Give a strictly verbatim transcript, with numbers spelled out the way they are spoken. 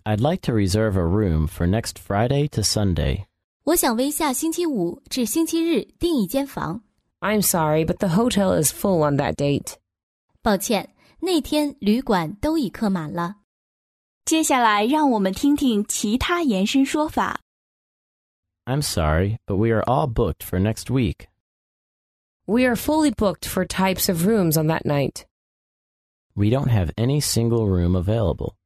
I'd like to reserve a room for next Friday to Sunday. 我想为下星期五至星期日订一间房。 I'm sorry, but the hotel is full on that date. 抱歉，那天旅馆都已客满了。 接下来让我们听听其他延伸说法。 I'm sorry, but we are all booked for next week. We are fully booked for types of rooms on that night. We don't have any single room available.